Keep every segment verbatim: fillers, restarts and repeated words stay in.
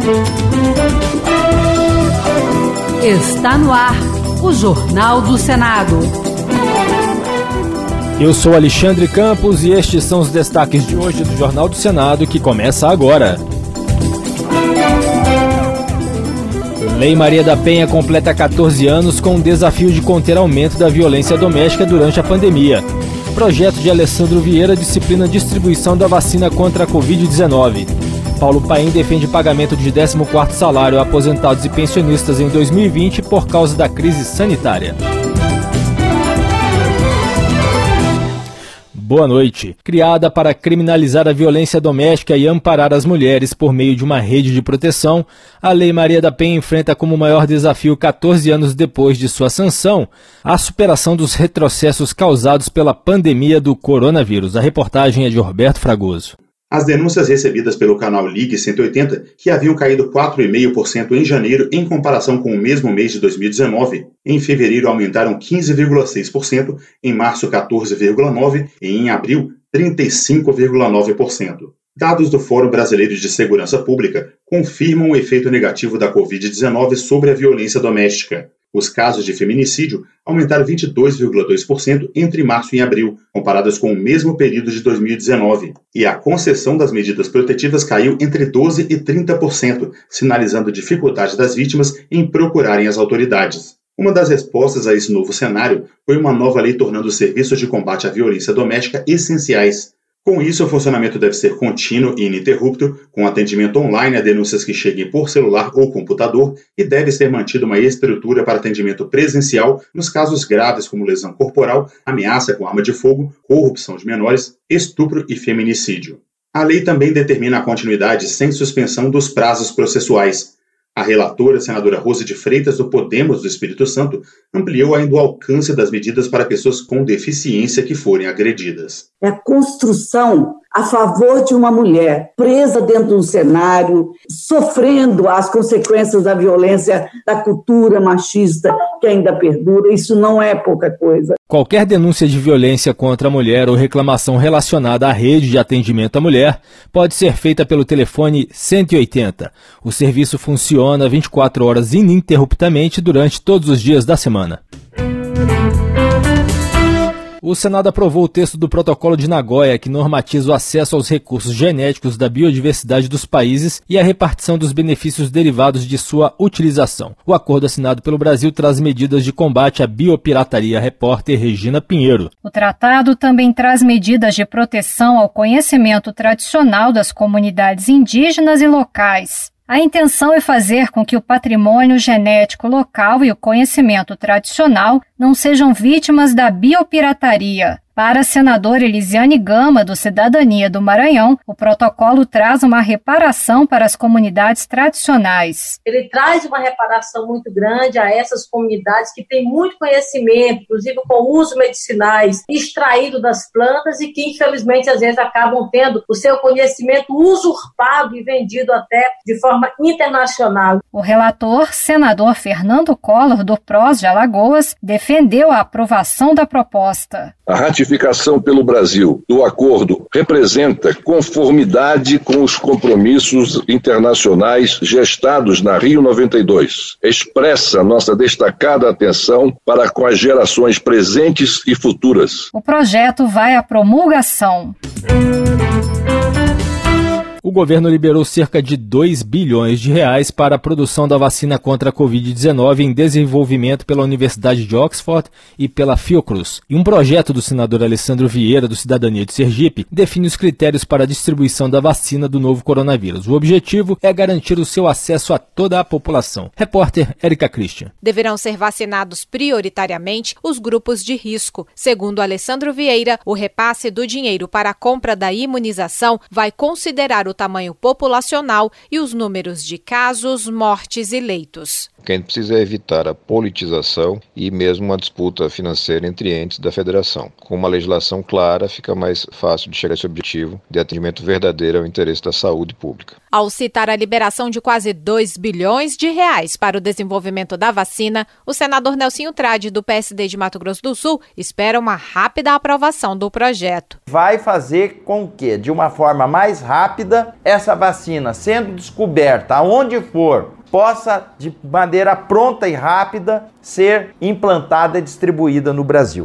Está no ar o Jornal do Senado. Eu sou Alexandre Campos e estes são os destaques de hoje do Jornal do Senado, que começa agora. Lei Maria da Penha completa catorze anos com o desafio de conter aumento da violência doméstica durante a pandemia. Projeto de Alessandro Vieira disciplina distribuição da vacina contra a covid dezenove. Paulo Paim defende pagamento de décimo quarto salário a aposentados e pensionistas em dois mil e vinte por causa da crise sanitária. Boa noite. Criada para criminalizar a violência doméstica e amparar as mulheres por meio de uma rede de proteção, a Lei Maria da Penha enfrenta como maior desafio, catorze anos depois de sua sanção, a superação dos retrocessos causados pela pandemia do coronavírus. A reportagem é de Roberto Fragoso. As denúncias recebidas pelo canal Ligue cento e oitenta, que haviam caído quatro vírgula cinco por cento em janeiro em comparação com o mesmo mês de dois mil e dezenove, em fevereiro aumentaram quinze vírgula seis por cento, em março quatorze vírgula nove por cento e em abril trinta e cinco vírgula nove por cento. Dados do Fórum Brasileiro de Segurança Pública confirmam o efeito negativo da covid dezenove sobre a violência doméstica. Os casos de feminicídio aumentaram vinte e dois vírgula dois por cento entre março e abril, comparados com o mesmo período de dois mil e dezenove. E a concessão das medidas protetivas caiu entre doze por cento e trinta por cento, sinalizando dificuldade das vítimas em procurarem as autoridades. Uma das respostas a esse novo cenário foi uma nova lei tornando os serviços de combate à violência doméstica essenciais. Com isso, o funcionamento deve ser contínuo e ininterrupto, com atendimento online a denúncias que cheguem por celular ou computador, e deve ser mantida uma estrutura para atendimento presencial nos casos graves como lesão corporal, ameaça com arma de fogo, corrupção de menores, estupro e feminicídio. A lei também determina a continuidade sem suspensão dos prazos processuais. A relatora, a senadora Rose de Freitas, do Podemos do Espírito Santo, ampliou ainda o alcance das medidas para pessoas com deficiência que forem agredidas. É a construção a favor de uma mulher presa dentro de um cenário, sofrendo as consequências da violência, da cultura machista que ainda perdura. Isso não é pouca coisa. Qualquer denúncia de violência contra a mulher ou reclamação relacionada à rede de atendimento à mulher pode ser feita pelo telefone cento e oitenta. O serviço funciona vinte e quatro horas ininterruptamente durante todos os dias da semana. O Senado aprovou o texto do Protocolo de Nagoya, que normatiza o acesso aos recursos genéticos da biodiversidade dos países e a repartição dos benefícios derivados de sua utilização. O acordo assinado pelo Brasil traz medidas de combate à biopirataria. Repórter Regina Pinheiro. O tratado também traz medidas de proteção ao conhecimento tradicional das comunidades indígenas e locais. A intenção é fazer com que o patrimônio genético local e o conhecimento tradicional não sejam vítimas da biopirataria. Para a senadora Elisiane Gama, do Cidadania do Maranhão, o protocolo traz uma reparação para as comunidades tradicionais. Ele traz uma reparação muito grande a essas comunidades que têm muito conhecimento, inclusive com usos medicinais extraído das plantas e que, infelizmente, às vezes acabam tendo o seu conhecimento usurpado e vendido até de forma internacional. O relator, senador Fernando Collor, do P R O S de Alagoas, defendeu a aprovação da proposta. A ratificação pelo Brasil do acordo representa conformidade com os compromissos internacionais gestados na Rio noventa e dois. Expressa nossa destacada atenção para com as gerações presentes e futuras. O projeto vai à promulgação. O governo liberou cerca de dois bilhões de reais para a produção da vacina contra a covid dezenove em desenvolvimento pela Universidade de Oxford e pela Fiocruz. E um projeto do senador Alessandro Vieira, do Cidadania de Sergipe, define os critérios para a distribuição da vacina do novo coronavírus. O objetivo é garantir o seu acesso a toda a população. Repórter Érica Christian. Deverão ser vacinados prioritariamente os grupos de risco. Segundo Alessandro Vieira, o repasse do dinheiro para a compra da imunização vai considerar o tamanho populacional e os números de casos, mortes e leitos. O que a gente precisa é evitar a politização e mesmo uma disputa financeira entre entes da federação. Com uma legislação clara, fica mais fácil de chegar a esse objetivo de atendimento verdadeiro ao interesse da saúde pública. Ao citar a liberação de quase dois bilhões de reais para o desenvolvimento da vacina, o senador Nelsinho Trade, do P S D de Mato Grosso do Sul, espera uma rápida aprovação do projeto. Vai fazer com que, de uma forma mais rápida, ainda essa vacina sendo descoberta, aonde for, possa, de maneira pronta e rápida, ser implantada e distribuída no Brasil.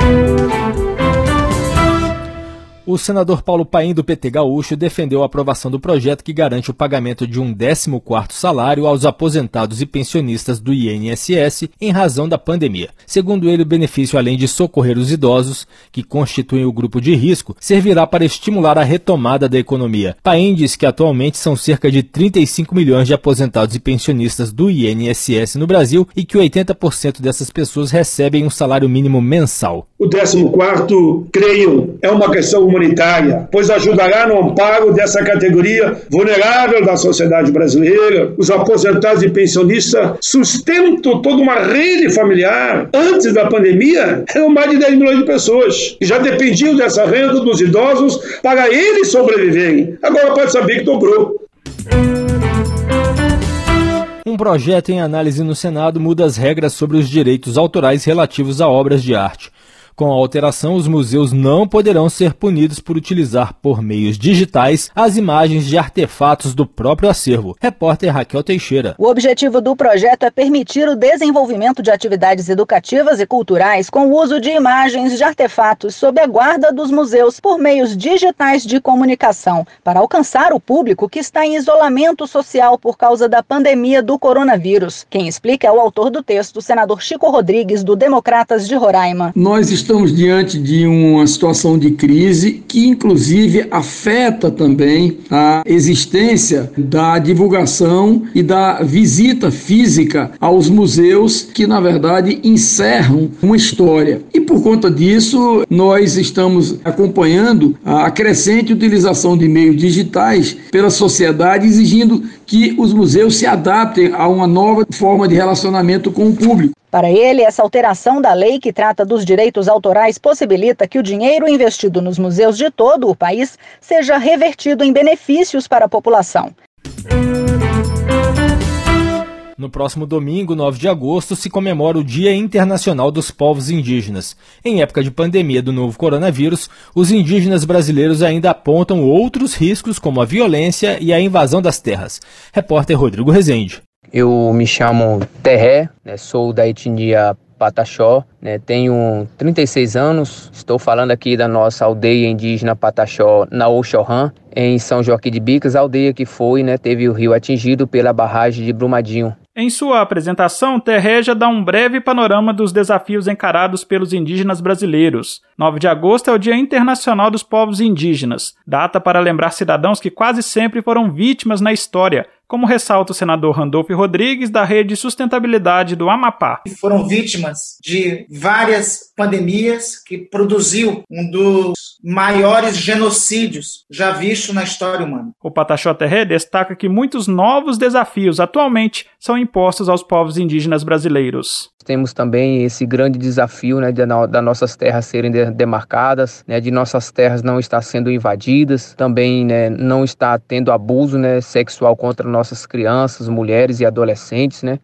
O senador Paulo Paim, do P T Gaúcho, defendeu a aprovação do projeto que garante o pagamento de um décimo quarto salário aos aposentados e pensionistas do I N S S em razão da pandemia. Segundo ele, o benefício, além de socorrer os idosos, que constituem o grupo de risco, servirá para estimular a retomada da economia. Paim diz que atualmente são cerca de trinta e cinco milhões de aposentados e pensionistas do I N S S no Brasil e que oitenta por cento dessas pessoas recebem um salário mínimo mensal. O décimo quarto, creio, é uma questão humanitária, pois ajudará no amparo dessa categoria vulnerável da sociedade brasileira. Os aposentados e pensionistas sustentam toda uma rede familiar. Antes da pandemia, eram mais de dez milhões de pessoas que já dependiam dessa renda dos idosos para eles sobreviverem. Agora pode saber que dobrou. Um projeto em análise no Senado muda as regras sobre os direitos autorais relativos a obras de arte. Com a alteração, os museus não poderão ser punidos por utilizar por meios digitais as imagens de artefatos do próprio acervo. Repórter Raquel Teixeira. O objetivo do projeto é permitir o desenvolvimento de atividades educativas e culturais com o uso de imagens de artefatos sob a guarda dos museus por meios digitais de comunicação, para alcançar o público que está em isolamento social por causa da pandemia do coronavírus. Quem explica é o autor do texto, o senador Chico Rodrigues, do Democratas de Roraima. Nós estamos diante de uma situação de crise que, inclusive, afeta também a existência da divulgação e da visita física aos museus que, na verdade, encerram uma história. E, por conta disso, nós estamos acompanhando a crescente utilização de meios digitais pela sociedade, exigindo que os museus se adaptem a uma nova forma de relacionamento com o público. Para ele, essa alteração da lei que trata dos direitos autorais possibilita que o dinheiro investido nos museus de todo o país seja revertido em benefícios para a população. No próximo domingo, nove de agosto, se comemora o Dia Internacional dos Povos Indígenas. Em época de pandemia do novo coronavírus, os indígenas brasileiros ainda apontam outros riscos, como a violência e a invasão das terras. Repórter Rodrigo Rezende. Eu me chamo Terré, né, sou da etnia Pataxó, né, tenho trinta e seis anos, estou falando aqui da nossa aldeia indígena Pataxó, na Oxorrã, em São Joaquim de Bicas, aldeia que foi, né, teve o rio atingido pela barragem de Brumadinho. Em sua apresentação, Terré já dá um breve panorama dos desafios encarados pelos indígenas brasileiros. nove de agosto é o Dia Internacional dos Povos Indígenas, data para lembrar cidadãos que quase sempre foram vítimas na história, como ressalta o senador Randolfo Rodrigues, da Rede de Sustentabilidade do Amapá. Foram vítimas de várias pandemias que produziu um dos maiores genocídios já vistos na história humana. O Pataxó Terré destaca que muitos novos desafios atualmente são impostos aos povos indígenas brasileiros. Temos também esse grande desafio, né, de, das nossas terras serem demarcadas, né, de nossas terras não estar sendo invadidas, também, né, não está tendo abuso, né, sexual contra nossas crianças, mulheres e adolescentes, né.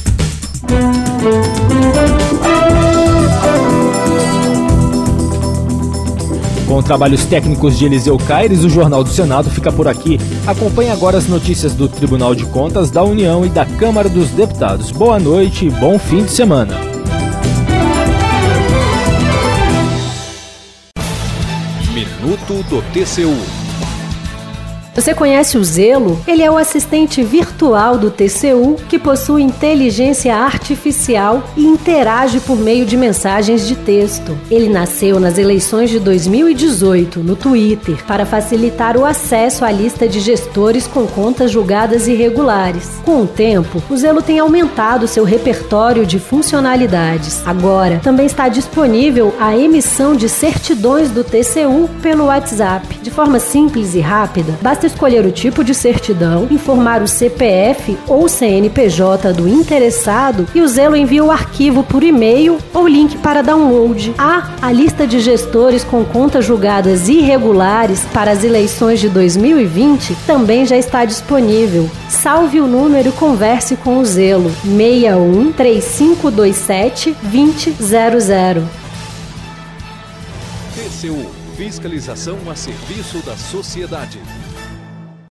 Com trabalhos técnicos de Eliseu Caires, o Jornal do Senado fica por aqui. Acompanhe agora as notícias do Tribunal de Contas, da União e da Câmara dos Deputados. Boa noite e bom fim de semana. Minuto do T C U. Você conhece o Zelo? Ele é o assistente virtual do T C U que possui inteligência artificial e interage por meio de mensagens de texto. Ele nasceu nas eleições de dois mil e dezoito no Twitter para facilitar o acesso à lista de gestores com contas julgadas irregulares. Com o tempo, o Zelo tem aumentado seu repertório de funcionalidades. Agora, também está disponível a emissão de certidões do T C U pelo WhatsApp. De forma simples e rápida, basta escolher o tipo de certidão, informar o C P F ou C N P J do interessado e o Zelo envia o arquivo por e-mail ou link para download. Ah, a lista de gestores com contas julgadas irregulares para as eleições de dois mil e vinte também já está disponível. Salve o número e converse com o Zelo seis um três cinco dois sete dois zero zero zero. T C U, fiscalização a serviço da sociedade.